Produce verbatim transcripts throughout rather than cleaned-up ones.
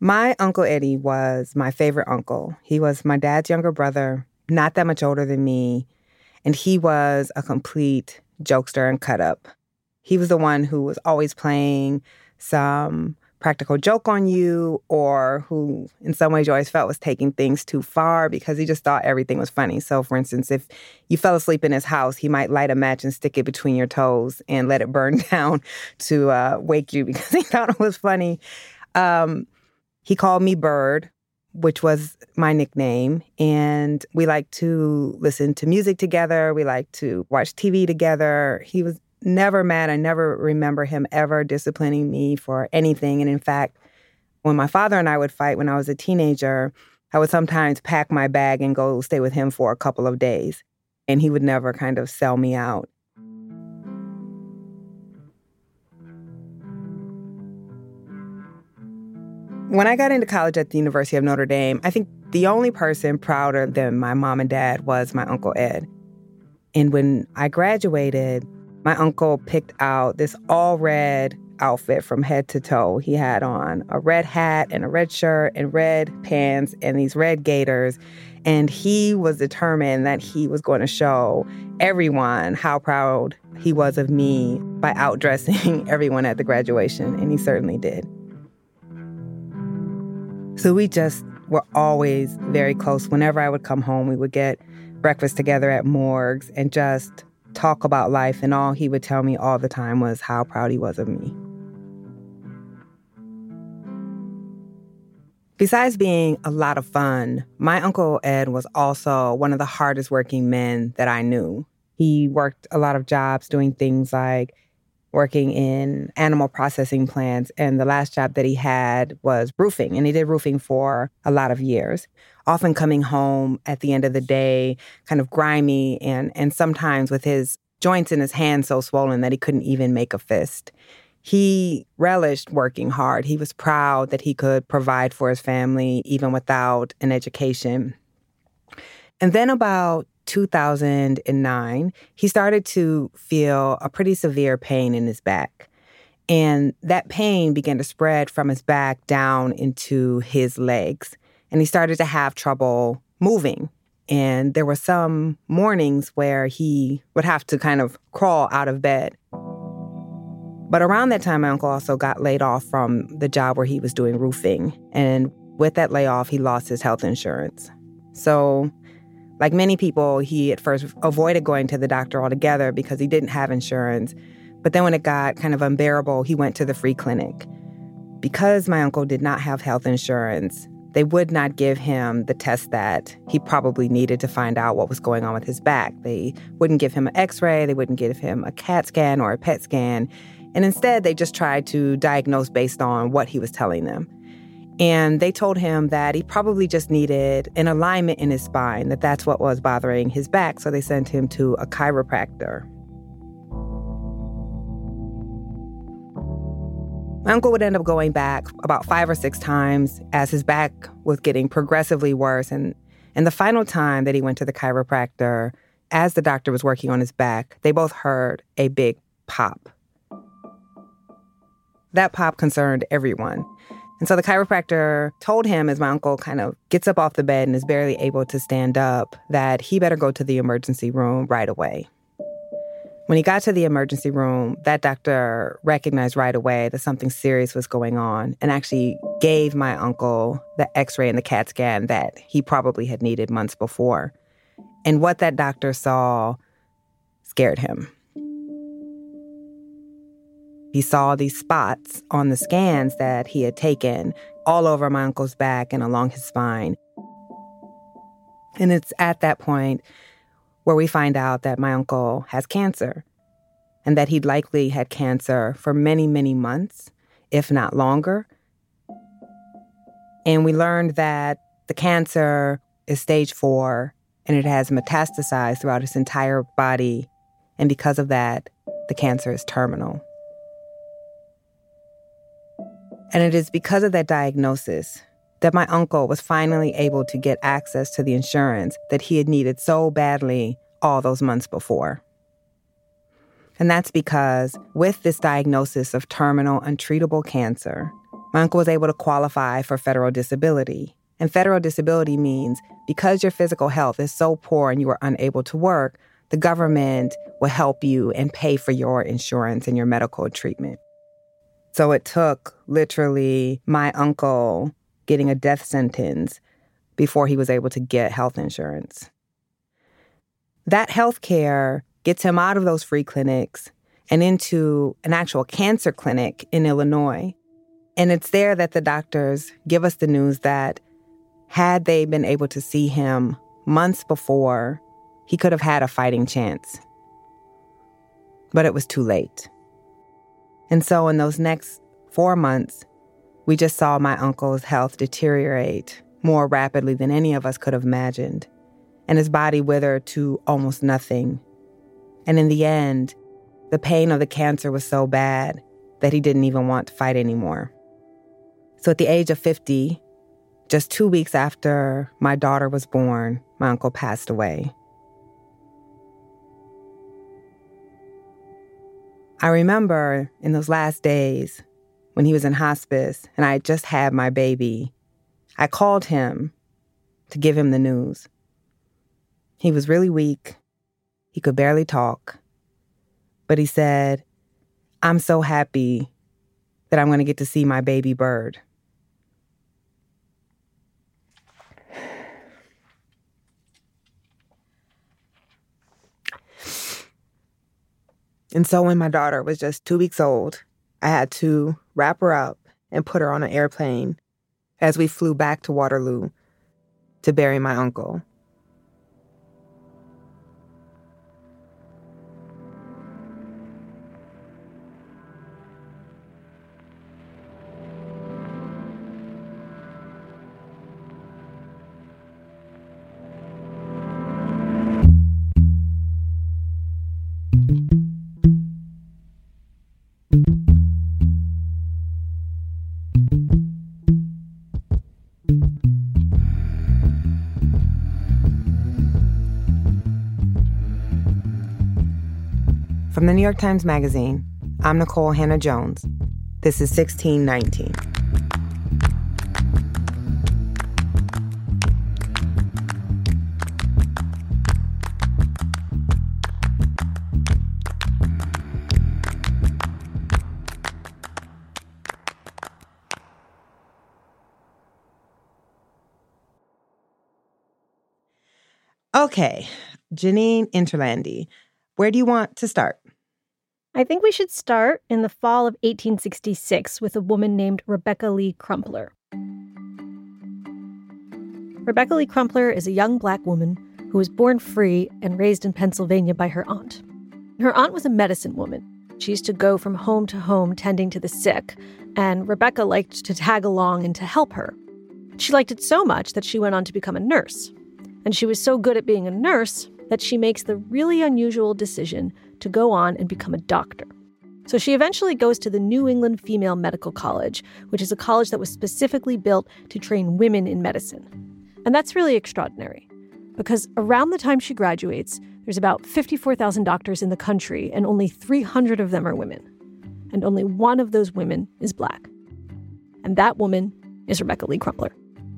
My Uncle Eddie was my favorite uncle. He was my dad's younger brother, not that much older than me, and he was a complete jokester and cut-up. He was the one who was always playing some practical joke on you, or who in some ways you always felt was taking things too far because he just thought everything was funny. So, for instance, if you fell asleep in his house, he might light a match and stick it between your toes and let it burn down to uh, wake you because he thought it was funny. Um, he called me Bird, which was my nickname, and we liked to listen to music together. We liked to watch T V together. He was never mad. I never remember him ever disciplining me for anything. And in fact, when my father and I would fight when I was a teenager, I would sometimes pack my bag and go stay with him for a couple of days. And he would never kind of sell me out. When I got into college at the University of Notre Dame, I think the only person prouder than my mom and dad was my Uncle Ed. And when I graduated, my uncle picked out this all-red outfit from head to toe. He had on a red hat and a red shirt and red pants and these red gaiters. And he was determined that he was going to show everyone how proud he was of me by outdressing everyone at the graduation. And he certainly did. So we just were always very close. Whenever I would come home, we would get breakfast together at Morgues and just talk about life, and all he would tell me all the time was how proud he was of me. Besides being a lot of fun, my Uncle Ed was also one of the hardest working men that I knew. He worked a lot of jobs doing things like working in animal processing plants, and the last job that he had was roofing, and he did roofing for a lot of years, often coming home at the end of the day kind of grimy and, and sometimes with his joints in his hands so swollen that he couldn't even make a fist. He relished working hard. He was proud that he could provide for his family even without an education. And then about two thousand nine, he started to feel a pretty severe pain in his back. And that pain began to spread from his back down into his legs. And he started to have trouble moving. And there were some mornings where he would have to kind of crawl out of bed. But around that time, my uncle also got laid off from the job where he was doing roofing. And with that layoff, he lost his health insurance. So like many people, he at first avoided going to the doctor altogether because he didn't have insurance. But then when it got kind of unbearable, he went to the free clinic. Because my uncle did not have health insurance, they would not give him the test that he probably needed to find out what was going on with his back. They wouldn't give him an x-ray. They wouldn't give him a CAT scan or a P E T scan. And instead, they just tried to diagnose based on what he was telling them. And they told him that he probably just needed an alignment in his spine, that that's what was bothering his back. So they sent him to a chiropractor. My uncle would end up going back about five or six times as his back was getting progressively worse. And, and the final time that he went to the chiropractor, as the doctor was working on his back, they both heard a big pop. That pop concerned everyone. And so the chiropractor told him, as my uncle kind of gets up off the bed and is barely able to stand up, that he better go to the emergency room right away. When he got to the emergency room, that doctor recognized right away that something serious was going on and actually gave my uncle the x-ray and the CAT scan that he probably had needed months before. And what that doctor saw scared him. He saw these spots on the scans that he had taken all over my uncle's back and along his spine. And it's at that point where we find out that my uncle has cancer and that he'd likely had cancer for many, many months, if not longer. And we learned that the cancer is stage four and it has metastasized throughout his entire body. And because of that, the cancer is terminal. And it is because of that diagnosis that my uncle was finally able to get access to the insurance that he had needed so badly all those months before. And that's because with this diagnosis of terminal, untreatable cancer, my uncle was able to qualify for federal disability. And federal disability means because your physical health is so poor and you are unable to work, the government will help you and pay for your insurance and your medical treatment. So it took literally my uncle getting a death sentence before he was able to get health insurance. That health care gets him out of those free clinics and into an actual cancer clinic in Illinois. And it's there that the doctors give us the news that had they been able to see him months before, he could have had a fighting chance. But it was too late. And so in those next four months, we just saw my uncle's health deteriorate more rapidly than any of us could have imagined, and his body withered to almost nothing. And in the end, the pain of the cancer was so bad that he didn't even want to fight anymore. So at the age of fifty, just two weeks after my daughter was born, my uncle passed away. I remember in those last days when he was in hospice and I had just had my baby, I called him to give him the news. He was really weak. He could barely talk. But he said, "I'm so happy that I'm going to get to see my baby bird." And so when my daughter was just two weeks old, I had to wrap her up and put her on an airplane as we flew back to Waterloo to bury my uncle. From the New York Times Magazine, I'm Nicole Hannah-Jones. This is sixteen nineteen. Okay, Janine Interlandi, where do you want to start? I think we should start in the fall of eighteen sixty-six with a woman named Rebecca Lee Crumpler. Rebecca Lee Crumpler is a young Black woman who was born free and raised in Pennsylvania by her aunt. Her aunt was a medicine woman. She used to go from home to home tending to the sick, and Rebecca liked to tag along and to help her. She liked it so much that she went on to become a nurse. And she was so good at being a nurse that she makes the really unusual decision to go on and become a doctor. So she eventually goes to the New England Female Medical College, which is a college that was specifically built to train women in medicine. And that's really extraordinary, because around the time she graduates, there's about fifty-four thousand doctors in the country, and only three hundred of them are women. And only one of those women is Black. And that woman is Rebecca Lee Crumpler.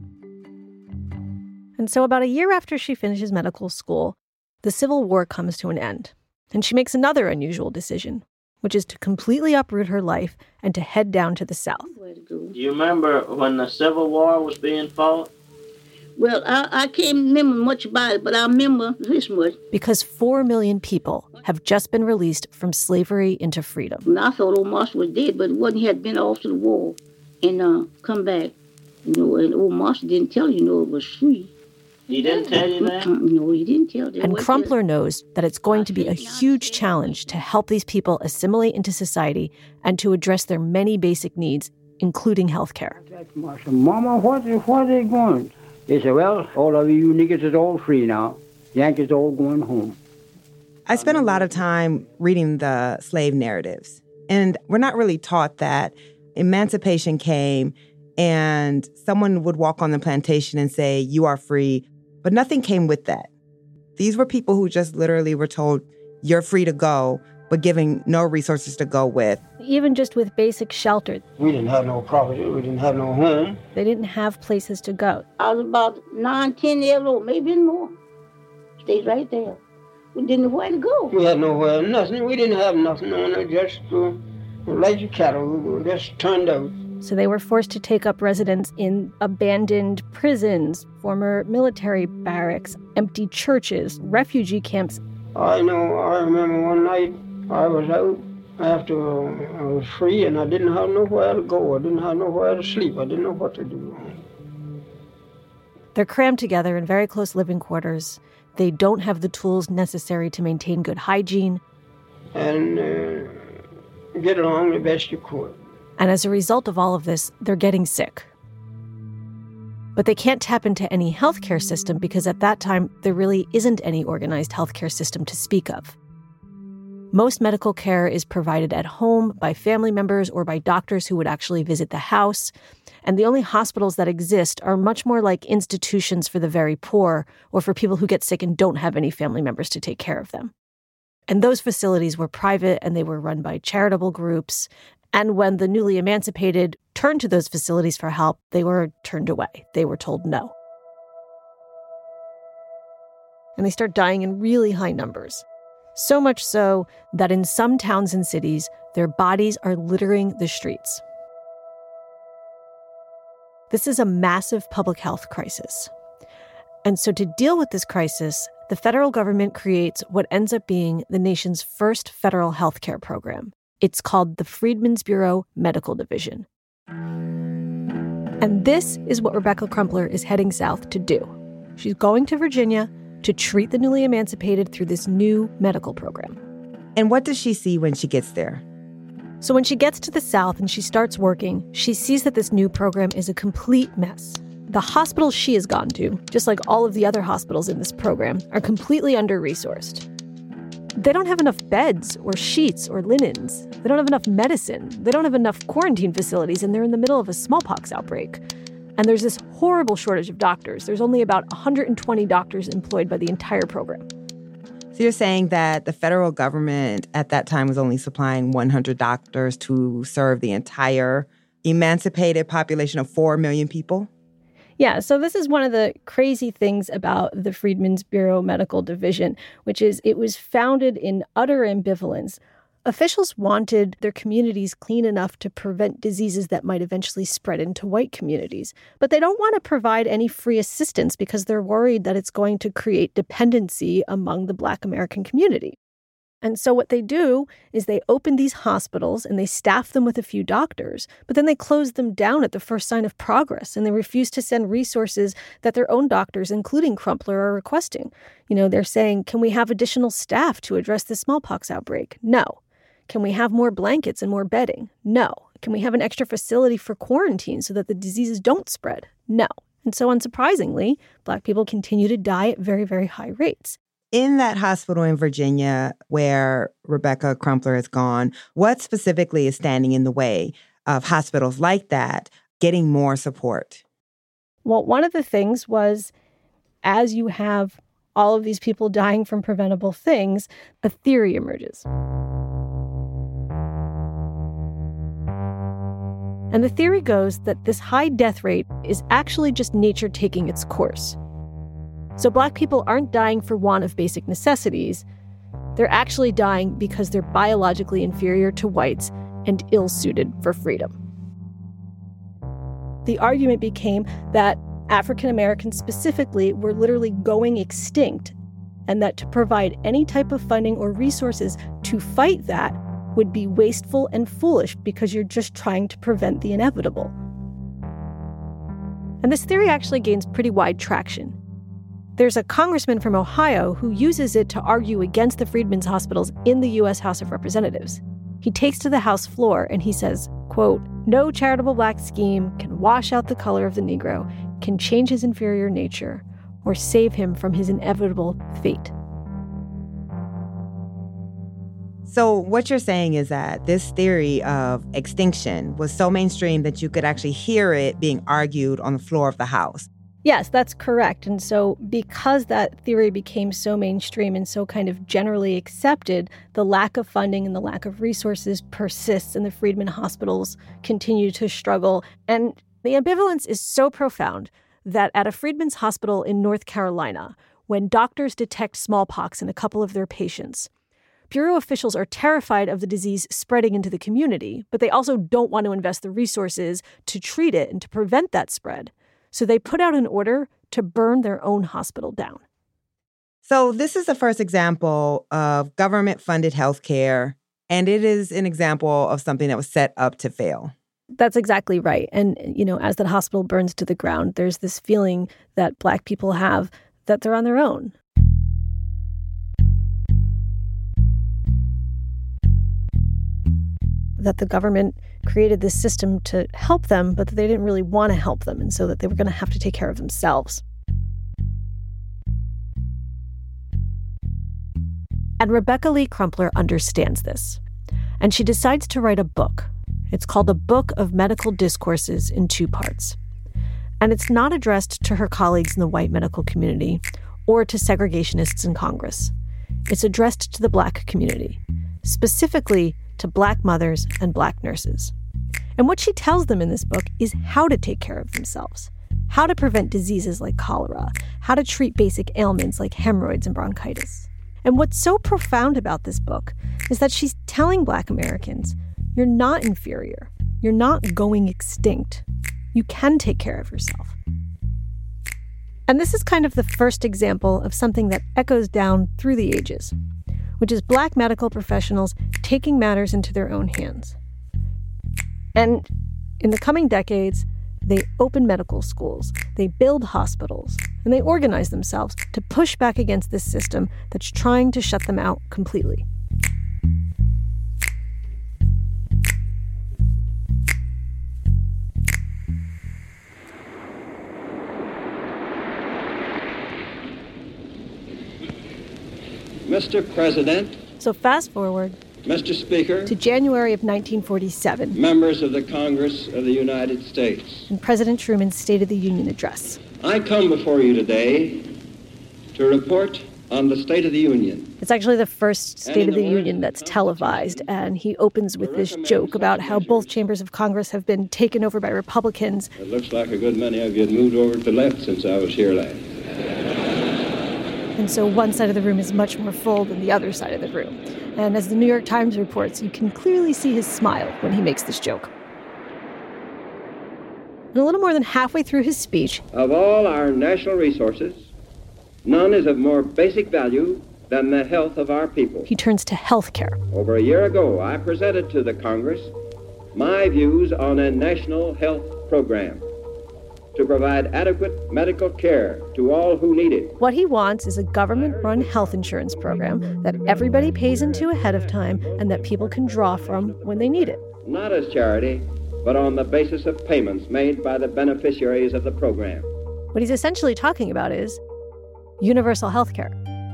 And so about a year after she finishes medical school, the Civil War comes to an end. And she makes another unusual decision, which is to completely uproot her life and to head down to the South. Do you remember when the Civil War was being fought? Well, I, I can't remember much about it, but I remember this much. Because four million people have just been released from slavery into freedom. And I thought old Marshall was dead, but wasn't he had been off to the war and uh, come back. You know, and old Marshall didn't tell you, you know, it was free. He didn't tell you that? No, he didn't tell you. And Crumpler knows that it's going to be a huge challenge to help these people assimilate into society and to address their many basic needs, including health care. Mama, what, what are they going? They said, well, all of you niggas is all free now. Yankees all going home. I spent a lot of time reading the slave narratives, and we're not really taught that emancipation came and someone would walk on the plantation and say, you are free. But nothing came with that. These were people who just literally were told, you're free to go, but giving no resources to go with. Even just with basic shelter. We didn't have no property. We didn't have no home. They didn't have places to go. I was about nine, ten years old, maybe more. Stayed right there. We didn't know where to go. We had nowhere, nothing. We didn't have nothing on it, just uh, like the cattle. We were just turned out. So they were forced to take up residence in abandoned prisons, former military barracks, empty churches, refugee camps. I know, I remember one night I was out after uh, I was free and I didn't have nowhere to go. I didn't have nowhere to sleep. I didn't know what to do. They're crammed together in very close living quarters. They don't have the tools necessary to maintain good hygiene. And uh, get along the best you could. And as a result of all of this, they're getting sick. But they can't tap into any healthcare system because at that time, there really isn't any organized healthcare system to speak of. Most medical care is provided at home by family members or by doctors who would actually visit the house. And the only hospitals that exist are much more like institutions for the very poor or for people who get sick and don't have any family members to take care of them. And those facilities were private and they were run by charitable groups. And when the newly emancipated turned to those facilities for help, they were turned away. They were told no. And they start dying in really high numbers. So much so that in some towns and cities, their bodies are littering the streets. This is a massive public health crisis. And so to deal with this crisis, the federal government creates what ends up being the nation's first federal health care program. It's called the Freedmen's Bureau Medical Division. And this is what Rebecca Crumpler is heading south to do. She's going to Virginia to treat the newly emancipated through this new medical program. And what does she see when she gets there? So when she gets to the South and she starts working, she sees that this new program is a complete mess. The hospitals she has gone to, just like all of the other hospitals in this program, are completely under-resourced. They don't have enough beds or sheets or linens. They don't have enough medicine. They don't have enough quarantine facilities, and they're in the middle of a smallpox outbreak. And there's this horrible shortage of doctors. There's only about one hundred twenty doctors employed by the entire program. So you're saying that the federal government at that time was only supplying one hundred doctors to serve the entire emancipated population of four million people? Yeah, so this is one of the crazy things about the Freedmen's Bureau Medical Division, which is it was founded in utter ambivalence. Officials wanted their communities clean enough to prevent diseases that might eventually spread into white communities. But they don't want to provide any free assistance because they're worried that it's going to create dependency among the Black American community. And so what they do is they open these hospitals and they staff them with a few doctors, but then they close them down at the first sign of progress, and they refuse to send resources that their own doctors, including Crumpler, are requesting. You know, they're saying, can we have additional staff to address the smallpox outbreak? No. Can we have more blankets and more bedding? No. Can we have an extra facility for quarantine so that the diseases don't spread? No. And so unsurprisingly, Black people continue to die at very, very high rates. In that hospital in Virginia where Rebecca Crumpler has gone, what specifically is standing in the way of hospitals like that getting more support? Well, one of the things was, as you have all of these people dying from preventable things, a theory emerges. And the theory goes that this high death rate is actually just nature taking its course. So Black people aren't dying for want of basic necessities. They're actually dying because they're biologically inferior to whites and ill-suited for freedom. The argument became that African Americans specifically were literally going extinct, and that to provide any type of funding or resources to fight that would be wasteful and foolish because you're just trying to prevent the inevitable. And this theory actually gains pretty wide traction. There's a congressman from Ohio who uses it to argue against the Freedmen's hospitals in the U S House of Representatives. He takes to the House floor and he says, quote, "No charitable Black scheme can wash out the color of the Negro, can change his inferior nature, or save him from his inevitable fate." So what you're saying is that this theory of extinction was so mainstream that you could actually hear it being argued on the floor of the House. Yes, that's correct. And so because that theory became so mainstream and so kind of generally accepted, the lack of funding and the lack of resources persists, and the Freedmen hospitals continue to struggle. And the ambivalence is so profound that at a Freedmen's hospital in North Carolina, when doctors detect smallpox in a couple of their patients, Bureau officials are terrified of the disease spreading into the community, but they also don't want to invest the resources to treat it and to prevent that spread. So they put out an order to burn their own hospital down. So this is the first example of government-funded healthcare, and it is an example of something that was set up to fail. That's exactly right. And, you know, as that hospital burns to the ground, there's this feeling that Black people have that they're on their own. That the government created this system to help them, but that they didn't really want to help them, and so that they were going to have to take care of themselves. And Rebecca Lee Crumpler understands this, and she decides to write a book. It's called A Book of Medical Discourses in two parts. And it's not addressed to her colleagues in the white medical community or to segregationists in Congress. It's addressed to the Black community, specifically to Black mothers and Black nurses. And what she tells them in this book is how to take care of themselves, how to prevent diseases like cholera, how to treat basic ailments like hemorrhoids and bronchitis. And what's so profound about this book is that she's telling Black Americans, you're not inferior. You're not going extinct. You can take care of yourself. And this is kind of the first example of something that echoes down through the ages, which is Black medical professionals taking matters into their own hands. And in the coming decades, they open medical schools, they build hospitals, and they organize themselves to push back against this system that's trying to shut them out completely. Mister President. So fast forward. Mister Speaker. To January of nineteen forty-seven. Members of the Congress of the United States. And President Truman's State of the Union address. I come before you today to report on the State of the Union. It's actually the first State of the Union that's televised, and he opens with this joke about how both chambers of Congress have been taken over by Republicans. It looks like a good many of you had moved over to the left since I was here last. And so one side of the room is much more full than the other side of the room. And as the New York Times reports, you can clearly see his smile when he makes this joke. And a little more than halfway through his speech, of all our national resources, none is of more basic value than the health of our people. He turns to health care. Over a year ago, I presented to the Congress my views on a national health program to provide adequate medical care to all who need it. What he wants is a government-run health insurance program that everybody pays into ahead of time and that people can draw from when they need it. Not as charity, but on the basis of payments made by the beneficiaries of the program. What he's essentially talking about is universal health care.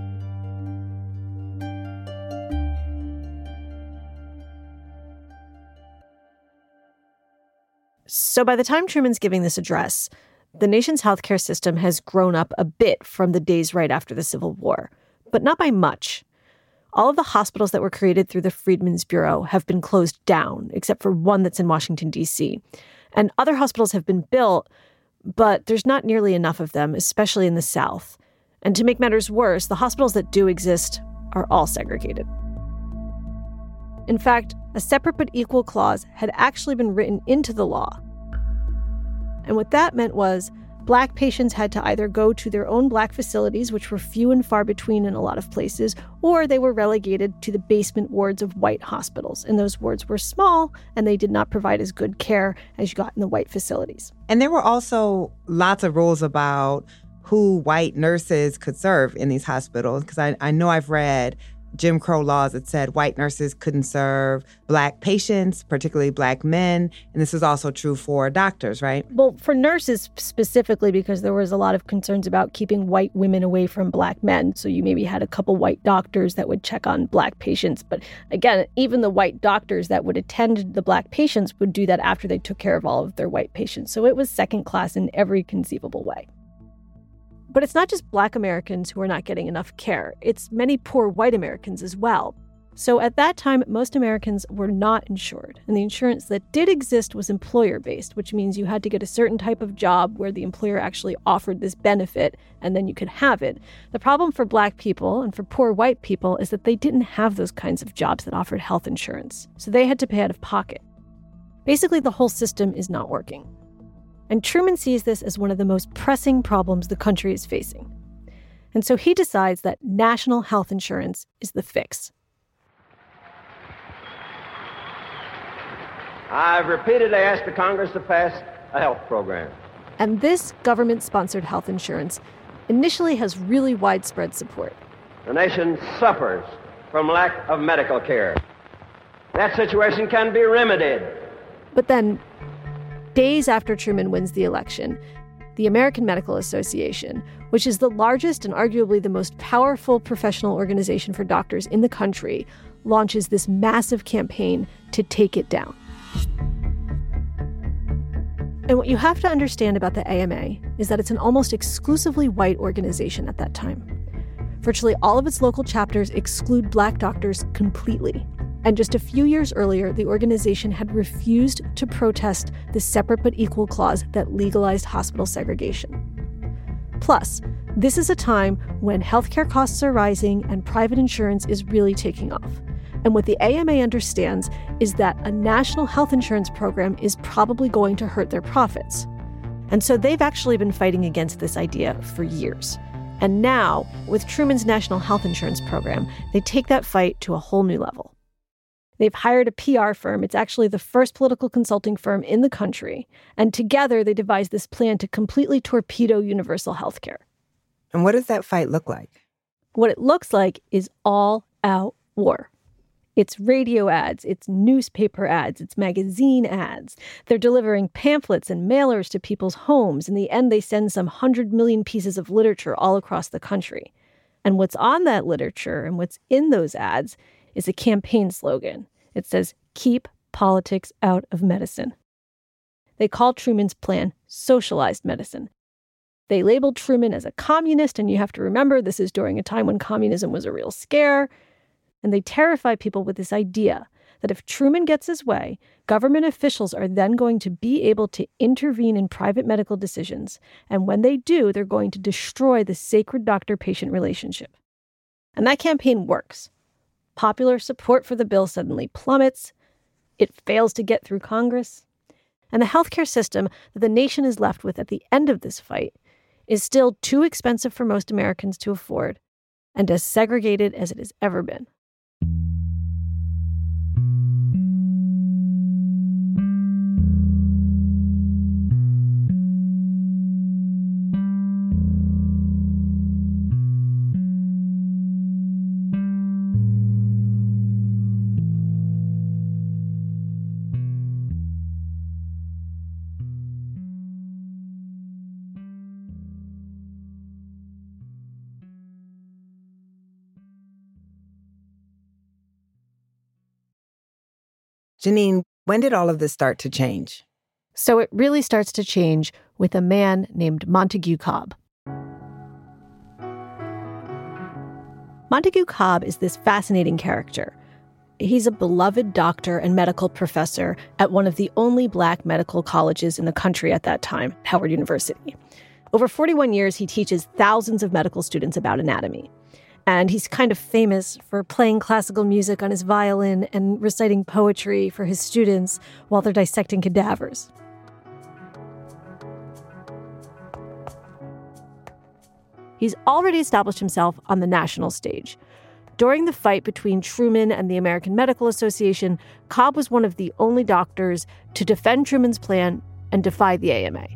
So by the time Truman's giving this address, the nation's healthcare system has grown up a bit from the days right after the Civil War, but not by much. All of the hospitals that were created through the Freedmen's Bureau have been closed down, except for one that's in Washington, D C. And other hospitals have been built, but there's not nearly enough of them, especially in the South. And to make matters worse, the hospitals that do exist are all segregated. In fact, a separate but equal clause had actually been written into the law. And what that meant was Black patients had to either go to their own Black facilities, which were few and far between in a lot of places, or they were relegated to the basement wards of white hospitals. And those wards were small, and they did not provide as good care as you got in the white facilities. And there were also lots of rules about who white nurses could serve in these hospitals, because I, I know I've read Jim Crow laws that said white nurses couldn't serve Black patients, particularly Black men. And this is also true for doctors, right? Well, for nurses specifically, because there was a lot of concerns about keeping white women away from Black men. So you maybe had a couple white doctors that would check on Black patients. But again, even the white doctors that would attend the Black patients would do that after they took care of all of their white patients. So it was second class in every conceivable way. But it's not just Black Americans who are not getting enough care. It's many poor white Americans as well. So at that time, most Americans were not insured. And the insurance that did exist was employer-based, which means you had to get a certain type of job where the employer actually offered this benefit, and then you could have it. The problem for Black people and for poor white people is that they didn't have those kinds of jobs that offered health insurance. So they had to pay out of pocket. Basically, the whole system is not working. And Truman sees this as one of the most pressing problems the country is facing. And so he decides that national health insurance is the fix. I've repeatedly asked the Congress to pass a health program. And this government-sponsored health insurance initially has really widespread support. The nation suffers from lack of medical care. That situation can be remedied. But then, days after Truman wins the election, the American Medical Association, which is the largest and arguably the most powerful professional organization for doctors in the country, launches this massive campaign to take it down. And what you have to understand about the A M A is that it's an almost exclusively white organization at that time. Virtually all of its local chapters exclude Black doctors completely. And just a few years earlier, the organization had refused to protest the separate but equal clause that legalized hospital segregation. Plus, this is a time when healthcare costs are rising and private insurance is really taking off. And what the A M A understands is that a national health insurance program is probably going to hurt their profits. And so they've actually been fighting against this idea for years. And now, with Truman's national health insurance program, they take that fight to a whole new level. They've hired a P R firm. It's actually the first political consulting firm in the country. And together, they devised this plan to completely torpedo universal health care. And what does that fight look like? What it looks like is all-out war. It's radio ads, it's newspaper ads, it's magazine ads. They're delivering pamphlets and mailers to people's homes. In the end, they send some hundred million pieces of literature all across the country. And what's on that literature and what's in those ads is a campaign slogan. It says, "Keep politics out of medicine." They call Truman's plan socialized medicine. They labeled Truman as a communist, and you have to remember this is during a time when communism was a real scare. And they terrify people with this idea that if Truman gets his way, government officials are then going to be able to intervene in private medical decisions. And when they do, they're going to destroy the sacred doctor-patient relationship. And that campaign works. Popular support for the bill suddenly plummets. It fails to get through Congress. And the healthcare system that the nation is left with at the end of this fight is still too expensive for most Americans to afford and as segregated as it has ever been. Janine, when did all of this start to change? So it really starts to change with a man named Montague Cobb. Montague Cobb is this fascinating character. He's a beloved doctor and medical professor at one of the only Black medical colleges in the country at that time, Howard University. Over forty-one years, he teaches thousands of medical students about anatomy. And he's kind of famous for playing classical music on his violin and reciting poetry for his students while they're dissecting cadavers. He's already established himself on the national stage. During the fight between Truman and the American Medical Association, Cobb was one of the only doctors to defend Truman's plan and defy the A M A.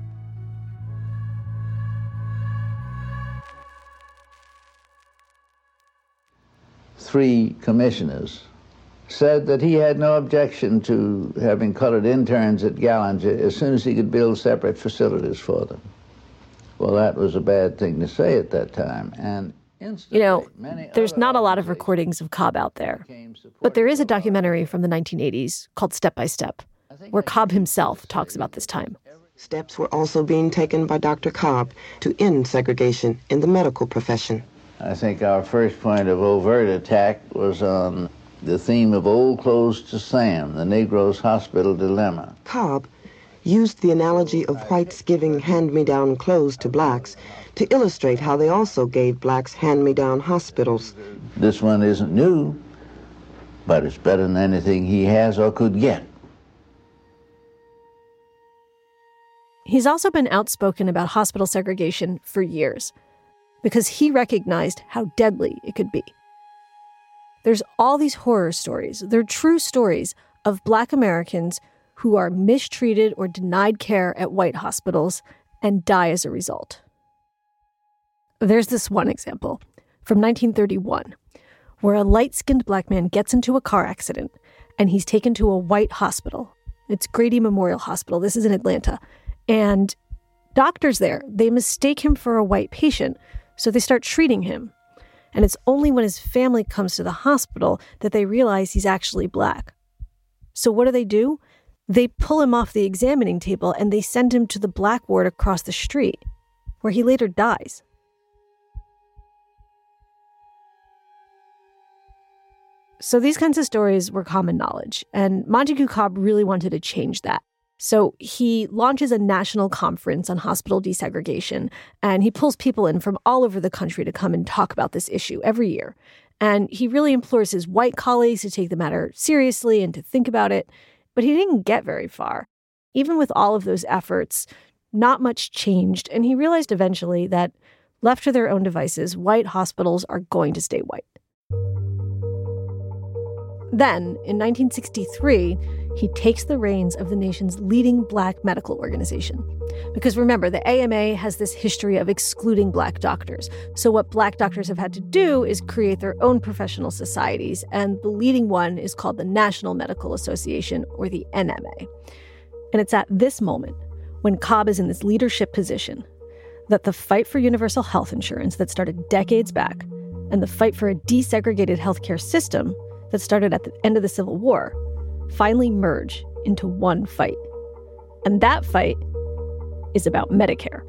Three commissioners said that he had no objection to having colored interns at Gallinger as soon as he could build separate facilities for them. Well, that was a bad thing to say at that time. And you know, there's not a lot of recordings of Cobb out there, but there is a documentary from the nineteen eighties called Step by Step, where Cobb himself talks about this time. Steps were also being taken by Doctor Cobb to end segregation in the medical profession. I think our first point of overt attack was on the theme of old clothes to Sam, the Negro's hospital dilemma. Cobb used the analogy of whites giving hand-me-down clothes to blacks to illustrate how they also gave blacks hand-me-down hospitals. This one isn't new, but it's better than anything he has or could get. He's also been outspoken about hospital segregation for years because he recognized how deadly it could be. There's all these horror stories, they're true stories of Black Americans who are mistreated or denied care at white hospitals and die as a result. There's this one example from nineteen thirty-one, where a light-skinned Black man gets into a car accident and he's taken to a white hospital. It's Grady Memorial Hospital. This is in Atlanta. And doctors there, they mistake him for a white patient, so they start treating him. And it's only when his family comes to the hospital that they realize he's actually Black. So what do they do? They pull him off the examining table and they send him to the Black ward across the street, where he later dies. So these kinds of stories were common knowledge, and Montague Cobb really wanted to change that. So he launches a national conference on hospital desegregation, and he pulls people in from all over the country to come and talk about this issue every year. And he really implores his white colleagues to take the matter seriously and to think about it. But he didn't get very far. Even with all of those efforts, not much changed, and he realized eventually that, left to their own devices, white hospitals are going to stay white. Then, in nineteen sixty-three, he takes the reins of the nation's leading Black medical organization. Because remember, the A M A has this history of excluding Black doctors. So what Black doctors have had to do is create their own professional societies, and the leading one is called the National Medical Association, or the N M A. And it's at this moment, when Cobb is in this leadership position, that the fight for universal health insurance that started decades back, and the fight for a desegregated healthcare system that started at the end of the Civil War, finally merge into one fight. And that fight is about Medicare.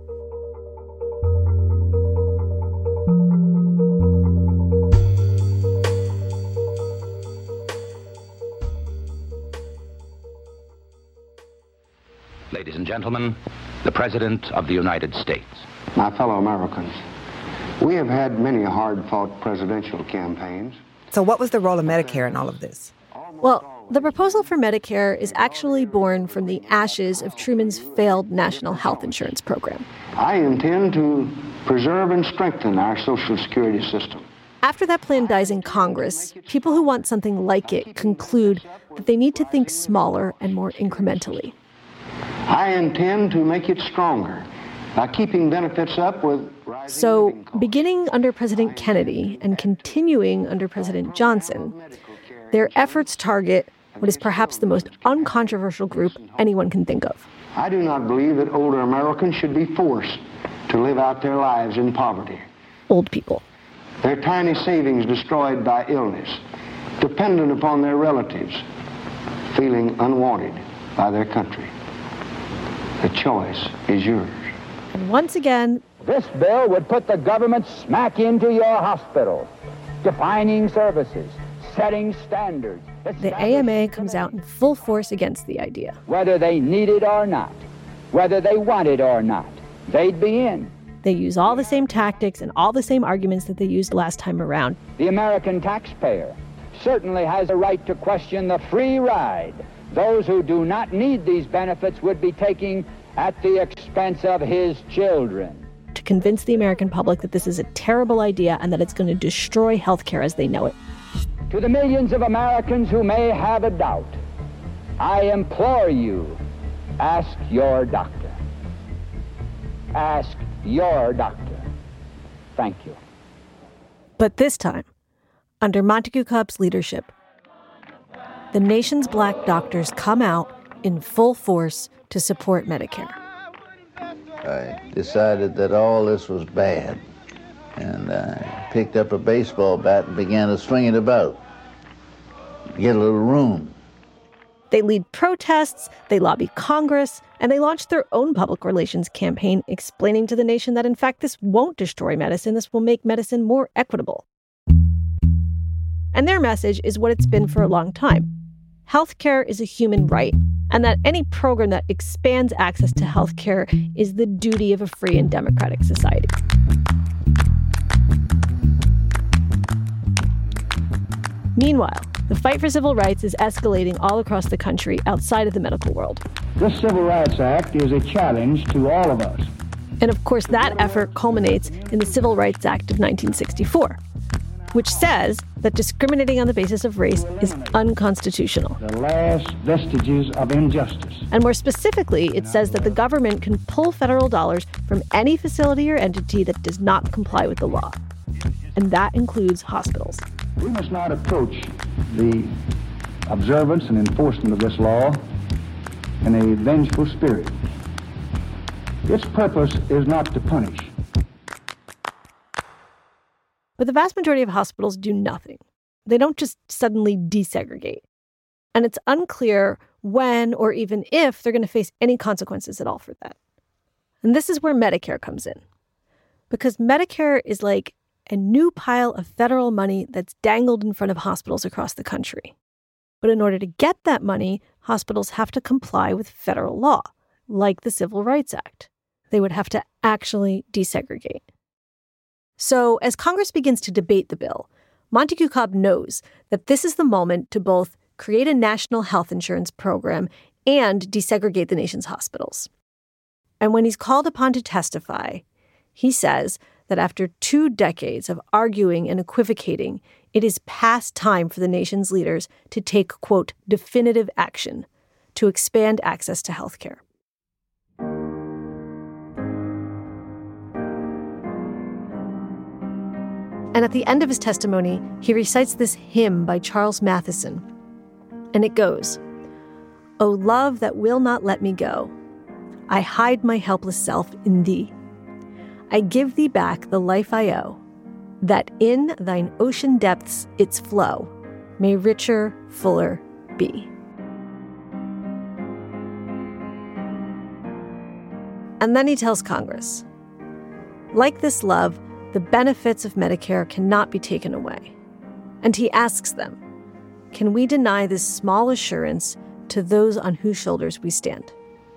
Ladies and gentlemen, the President of the United States. My fellow Americans, we have had many hard-fought presidential campaigns. So what was the role of Medicare in all of this? Well, the proposal for Medicare is actually born from the ashes of Truman's failed national health insurance program. I intend to preserve and strengthen our Social Security system. After that plan dies in Congress, people who want something like it conclude that they need to think smaller and more incrementally. I intend to make it stronger by keeping benefits up with rising So, living costs. beginning under President Kennedy and continuing under President Johnson, their efforts target what is perhaps the most uncontroversial group anyone can think of. I do not believe that older Americans should be forced to live out their lives in poverty. Old people. Their tiny savings destroyed by illness, dependent upon their relatives, feeling unwanted by their country. The choice is yours. And once again, this bill would put the government smack into your hospital, defining services, setting standards. The A M A comes out in full force against the idea. Whether they need it or not, whether they want it or not, they'd be in. They use all the same tactics and all the same arguments that they used last time around. The American taxpayer certainly has a right to question the free ride those who do not need these benefits would be taking at the expense of his children. To convince the American public that this is a terrible idea and that it's going to destroy healthcare as they know it. To the millions of Americans who may have a doubt, I implore you, ask your doctor. Ask your doctor. Thank you. But this time, under Montague Cobb's leadership, the nation's Black doctors come out in full force to support Medicare. I decided that all this was bad, and I picked up a baseball bat and began to swing it about, get a little room. They lead protests, they lobby Congress, and they launch their own public relations campaign explaining to the nation that, in fact, this won't destroy medicine. This will make medicine more equitable. And their message is what it's been for a long time. Healthcare is a human right, and that any program that expands access to healthcare is the duty of a free and democratic society. Meanwhile, the fight for civil rights is escalating all across the country outside of the medical world. This Civil Rights Act is a challenge to all of us. And of course, that effort culminates in the Civil Rights Act of nineteen sixty-four, which says that discriminating on the basis of race is unconstitutional. The last vestiges of injustice. And more specifically, it says that the government can pull federal dollars from any facility or entity that does not comply with the law. And that includes hospitals. We must not approach the observance and enforcement of this law in a vengeful spirit. Its purpose is not to punish. But the vast majority of hospitals do nothing. They don't just suddenly desegregate. And it's unclear when or even if they're going to face any consequences at all for that. And this is where Medicare comes in. Because Medicare is like a new pile of federal money that's dangled in front of hospitals across the country. But in order to get that money, hospitals have to comply with federal law, like the Civil Rights Act. They would have to actually desegregate. So as Congress begins to debate the bill, Montague Cobb knows that this is the moment to both create a national health insurance program and desegregate the nation's hospitals. And when he's called upon to testify, he says that after two decades of arguing and equivocating, it is past time for the nation's leaders to take, quote, definitive action to expand access to health care. And at the end of his testimony, he recites this hymn by Charles Matheson. And it goes, "O love that will not let me go, I hide my helpless self in thee. I give thee back the life I owe, that in thine ocean depths its flow may richer, fuller be." And then he tells Congress, like this love, the benefits of Medicare cannot be taken away. And he asks them, can we deny this small assurance to those on whose shoulders we stand?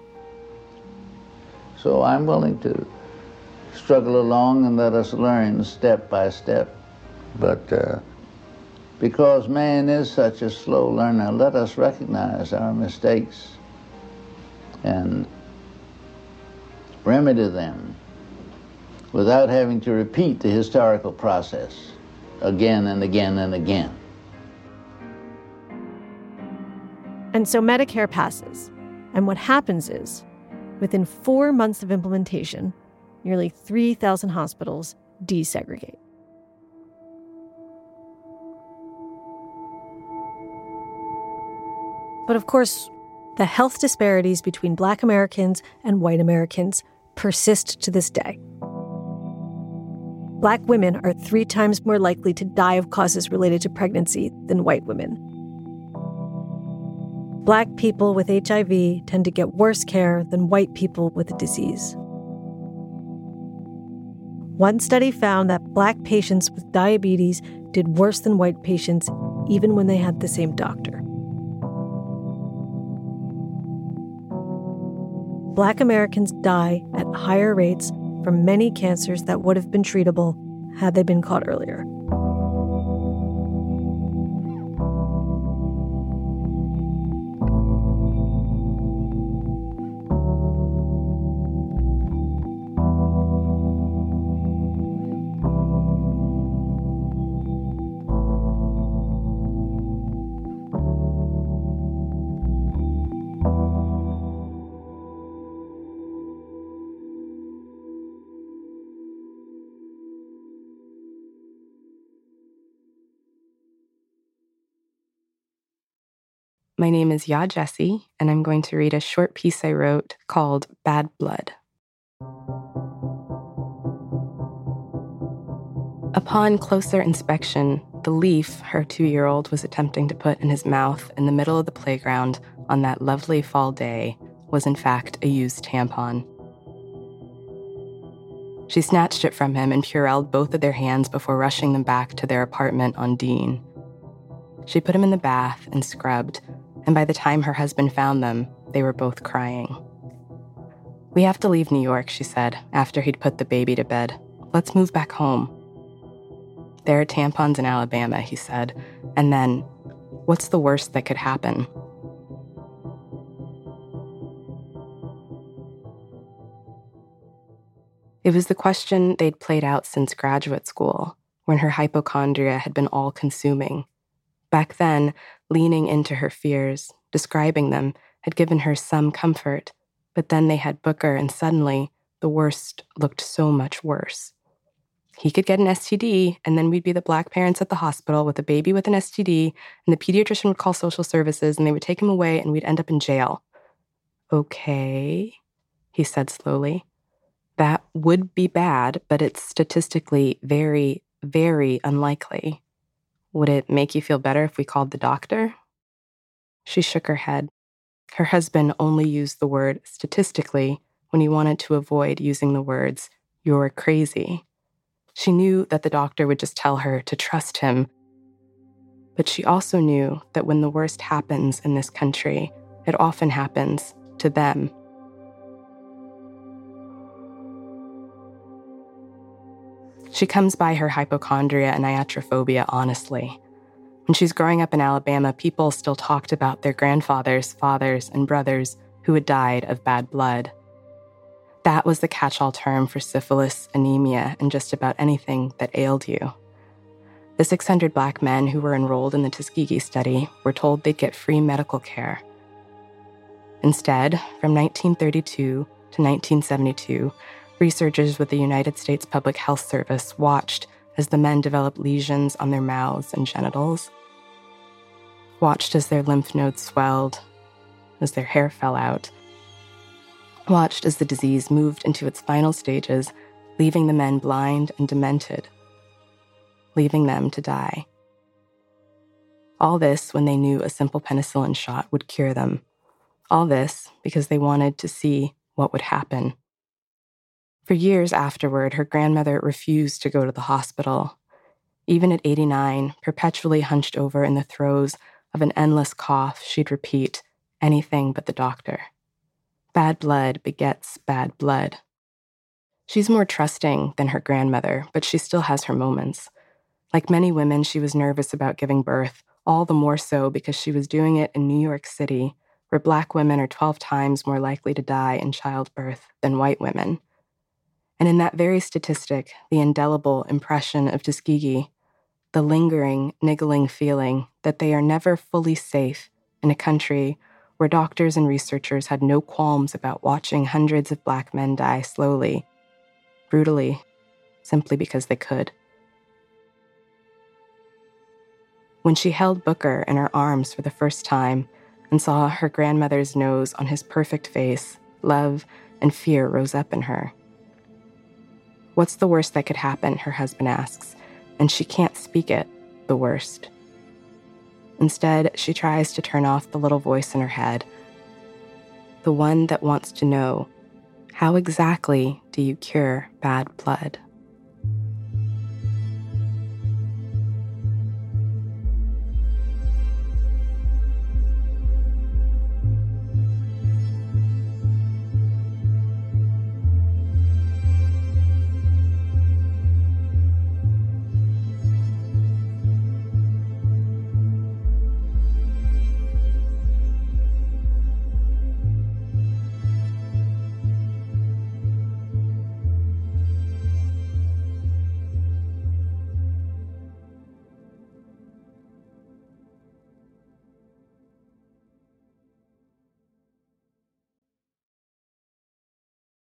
So I'm willing to struggle along and let us learn step by step. But uh, because man is such a slow learner, let us recognize our mistakes and remedy them without having to repeat the historical process again and again and again. And so Medicare passes. And what happens is, within four months of implementation, nearly three thousand hospitals desegregate. But of course, the health disparities between Black Americans and white Americans persist to this day. Black women are three times more likely to die of causes related to pregnancy than white women. Black people with H I V tend to get worse care than white people with the disease. One study found that Black patients with diabetes did worse than white patients even when they had the same doctor. Black Americans die at higher rates from many cancers that would have been treatable had they been caught earlier. My name is Ya Jessie, and I'm going to read a short piece I wrote called Bad Blood. Upon closer inspection, the leaf her two-year-old was attempting to put in his mouth in the middle of the playground on that lovely fall day was in fact a used tampon. She snatched it from him and Purelled both of their hands before rushing them back to their apartment on Dean. She put him in the bath and scrubbed, and by the time her husband found them, they were both crying. "We have to leave New York," she said, after he'd put the baby to bed. "Let's move back home." "There are tampons in Alabama," he said, and then, "What's the worst that could happen?" It was the question they'd played out since graduate school, when her hypochondria had been all-consuming. Back then, leaning into her fears, describing them, had given her some comfort, but then they had Booker, and suddenly, the worst looked so much worse. He could get an S T D, and then we'd be the black parents at the hospital with a baby with an S T D, and the pediatrician would call social services, and they would take him away, and we'd end up in jail. "Okay," he said slowly. "That would be bad, but it's statistically very, very unlikely. Would it make you feel better if we called the doctor?" She shook her head. Her husband only used the word statistically when he wanted to avoid using the words, "You're crazy." She knew that the doctor would just tell her to trust him. But she also knew that when the worst happens in this country, it often happens to them. She comes by her hypochondria and iatrophobia honestly. When she's growing up in Alabama, people still talked about their grandfathers, fathers, and brothers who had died of bad blood. That was the catch-all term for syphilis, anemia, and just about anything that ailed you. The six hundred black men who were enrolled in the Tuskegee study were told they'd get free medical care. Instead, from nineteen thirty-two to nineteen seventy-two, researchers with the United States Public Health Service watched as the men developed lesions on their mouths and genitals, watched as their lymph nodes swelled, as their hair fell out, watched as the disease moved into its final stages, leaving the men blind and demented, leaving them to die. All this when they knew a simple penicillin shot would cure them. All this because they wanted to see what would happen. For years afterward, her grandmother refused to go to the hospital. Even at eighty-nine, perpetually hunched over in the throes of an endless cough, she'd repeat, "Anything but the doctor." Bad blood begets bad blood. She's more trusting than her grandmother, but she still has her moments. Like many women, she was nervous about giving birth, all the more so because she was doing it in New York City, where black women are twelve times more likely to die in childbirth than white women. And in that very statistic, the indelible impression of Tuskegee, the lingering, niggling feeling that they are never fully safe in a country where doctors and researchers had no qualms about watching hundreds of black men die slowly, brutally, simply because they could. When she held Booker in her arms for the first time and saw her grandmother's nose on his perfect face, love and fear rose up in her. "What's the worst that could happen?" her husband asks, and she can't speak it, the worst. Instead, she tries to turn off the little voice in her head, the one that wants to know, how exactly do you cure bad blood?